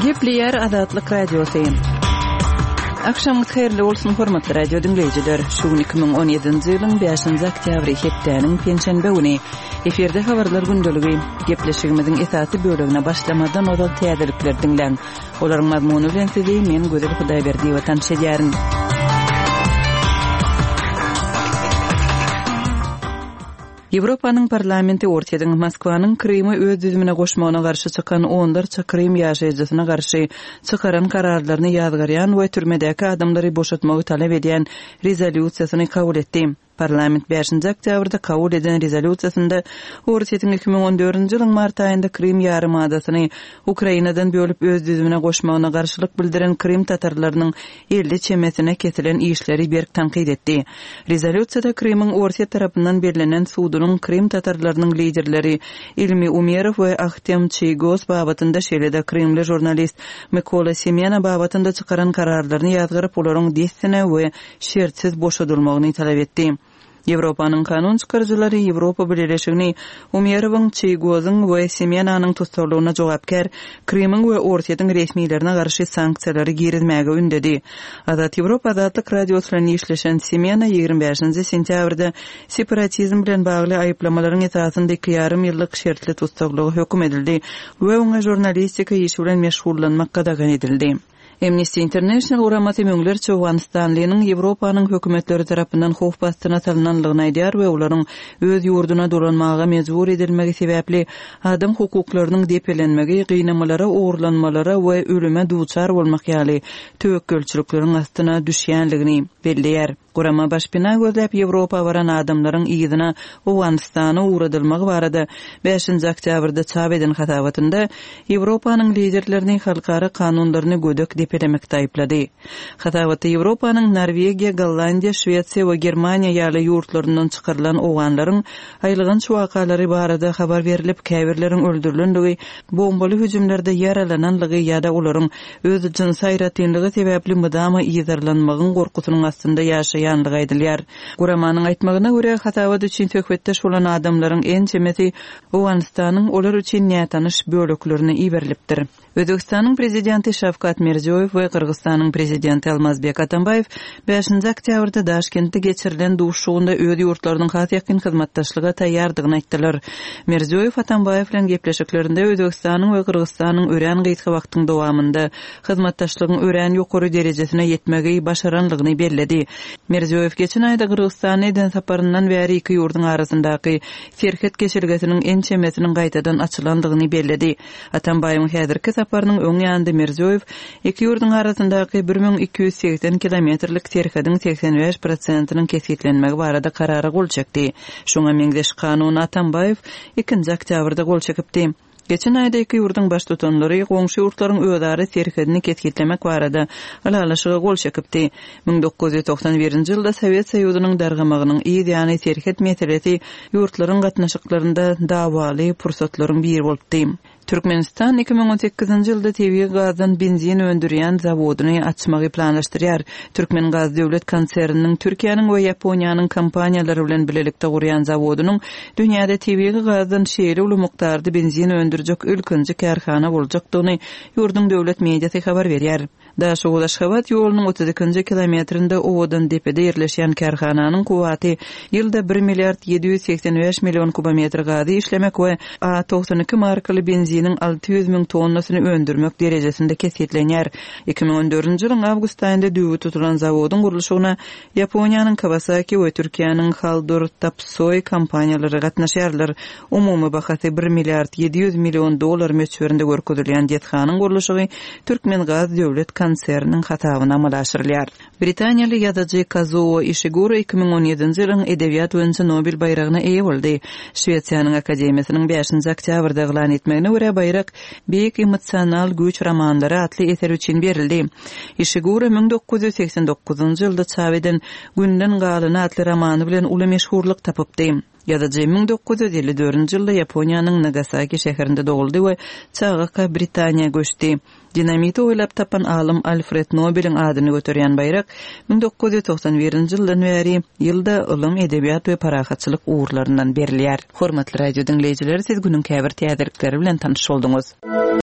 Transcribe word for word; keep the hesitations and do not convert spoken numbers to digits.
Gepleyer Azatlyk Radiosyň. Akşamyz hayrly bolsun hormatly radio dinleýijiler. Şu iki bin on ýedinji ýylyň beşinji oktýabry hepdeniň penşenbe güni eferde habarlar gündöligi gepleşigimiziň esasy bölegine başlamadan odal täzelikler dinleň. Olaryň mazmuny bilen sizi men Gözel Hudaýberdiýew tanşedýärin. Ýewropanyň parlamenti ortadan Moskwanyň Krymy öz düzümine goşmagyna garşy çykan onlarça Krym ýaşaýjysyna garşy çykaran kararlaryny ýazgarýan we türmedäki adamlary boşatmagy talap edýän rezolýusiýasyny kabul etdi. Parlament beşinji oktýabrda kabul eden rezolýusiýasynda ortadan iki bin on dördünji ýylyň mart aýynda Krym ýarymadasyny Ukrainadan bölüp öz düzümine goşmagyna garşylyk bildiren Krym tatarlarynyň elli çemesine kesilen işleri berk tanqid etdi. Rezolýusiýada Krymyň orta tarapyndan berilenen sudunyň Krym tatarlarynyň liderleri Ilmi Umerov we Ahtem Çygos babatynda şeýle-de Krymly jurnalist Mykola Semena babatynda çykaran kararlaryny ýazgyryp olaryň destine we şertsiz boşadylmagyny talap etdi. Ýewropanyň kanun çykarjylary Ýewropa Birleşigini Umerowyň, Çygozyň we Semenanyň tutsalygyna jogapkär Krymyň we Ortadan resmiýetlerine garşy sanksiýalary girizmäge ündedi. Azat Ýewropa Azatlyk radiosyny işleşen Semena ýygrimi beşinji sentýabrda separatizm bilen bagly aýyplamalaryň esasynda iki ýarym ýyllyk şertli tutsalygy hökm edildi we oňa jurnalistika işi bilen meşgullanmak gadagan edildi. Amnesty International uramatı möňler Çowanistanlynyň Ýewropanyň hökümetleri tarapyndan hof bastyna salynanlygyny aýdýar we olaryň öz ýurduna dolanmaga mejbur edilmegi sebäpli adam hukuklarynyň depelenmegi, gynamalara, ogurlanmalara we ölüme duçar bolmak ýaly töwekkülçilikleriň astyna düşýänligini belliýär. Gurama başpina gözläp Ýewropa baran adamlaryň ýygyna Owganistana uğradylmagy barada beşinji oktýabrda çap eden hatabatynda Ýewropanyň liderlerini halkara kanunlaryny gödök depelemek taýplady. Hatabaty Ýewropanyň Norwegiýa, Gollandiýa, Şwetsiýa we Germaniýa ýaly ýurtlaryndan çykarylan owanlaryň aýlygynç wakalary barada habar berilip, käbirleriň öldürilendigi, bombaly hüjümlerde yaralananlygy ýa-da olaryň öz jins aýratynlygy sebäpli mydama ýyzarlanmagyň gorkusynyň astynda ýaşaýanlygy aýdylýar. Guramanyň aýtmagyna görä, hatabat üçin töhfetdeş bolan adamlaryň en çemesi Owganistanyň olar üçin nätanış böleklerini iberilipdir. Özbekistanyň prezidenti Şavkat Mirziýoýew we Kyrgyzstanyň prezidenti Almazbek Atambayew beşinji oktýabrda Daşkentde geçirilen duşugunda öz ýurtlarynyň has ýakyn hyzmatdaşlyga taýýardygyny aýtdylar. Mirziýoýew Atambayew bilen gepleşiklerinde Özbekistanyň we Kyrgyzstanyň ören gyýtgy wagtyň dowamında hyzmatdaşlygyň ören ýokary derejesine ýetmegi başaranlygyny belledi. Mirziýoýew geçen aýda Kyrgyzstana eden saparyndan bäri iki ýurdun arasyndaky serhet geçirgesiniň en çemesiniň gaýtadan açylandygyny belledi. Atambayewiň häzirki saparynyň öň ýanynda Mirziýoýew iki ýurdun arasyndaky bir bin iki ýüz seksen kilometrlik serhediň seksen beş prosentynyň kesitlenmegi barada karara gol çekdi. Şoňa meňdeş kanun Atambayew ikinji oktýabrda gol çekipdi. Geçen aýda iki ýurdun baş tutanlary goňşy ýurtlaryň öýdary serhedini ketgitlemek barada alalaşyga gol çekipdi. bin dokuz ýüz toksan birinji ýylda Sowet Soýuzynyň dargamagynyň ýa-ni serhed meselesi ýurtlaryň gatnaşyklarynda dawaly pursatlaryň biri bolupdy. Türkmenistan iki bin on sekizinji ýylda Tebiga gazdan benzin öndürýän zawodyny açmagy planlaşdyrýar. Türkmen Gaz döwlet konserniniň Türkiýanyň we Ýaponiýanyň kompaniýalary bilen birlikde gurýan zawodynyň dünýäde Tebiga gazdan şeýle uly mukdarda benzin öndürjek ülkünji kärhana boljakdygyny ýurdun döwlet mediýasy habar berýär. Daşoğda Şabat ýolunyň otuz ikinji kilometrinde owadan depede ýerleşýän kärhananyň kuwaty ýylda bir milliard ýedi ýüz seksen beş million kubometr gazy işlemek we A doksan iki markaly benziniň alty ýüz miň tonnasyny öndürmek derejesinde kesitlenýär. iki bin on dördünji ýylyň awgust aýynda düwü tutulan zawodyň gurulşyna Ýaponiýanyň Kawasaki we Türkiýanyň Haldor Tapsoy kompaniýalary gatnaşýarlar. Umumy bahasy bir milliard ýedi ýüz million dollar meçberinde görkezilýän diýetxanyň gurulşy Türkmen Gaz döwlet konserniniň hatabyna amalaşdyrylýar. Britaniýaly ýazyjy Kazuo Ishiguro iki bin on ýedinji ýylyň edebiýat boýunça Nobel bayragyna eýe boldy. Şwetsiýanyň akademiýasynyň beşinji oktýabrda eglan etmegine görä bayrak Beýik emosional güç romanlary atly eser üçin berildi. Ishiguro bin dokuz ýüz seksen dokuzunji ýylda çap eden Günden galyny atly romany bilen uly meşhurlyk tapypdy. Ýa-da bin dokuz ýüz elli dördünji ýylda Ýaponiýanyň Nagasaki şäherinde doguldy we çağaka Britaniýa göçdi. Dinamiti oýlap tapan alym Alfred Nobel'in adyny göterýän bayrak bin dokuz ýüz toksan birinji ýyldan bäri ýylda ilm, edebiýat we parahatçylyk uğurlaryndan berilýär. Hormatly radio dinleýijiler, siz günüň käbir täzelikleri bilen tanyş bolduňyz.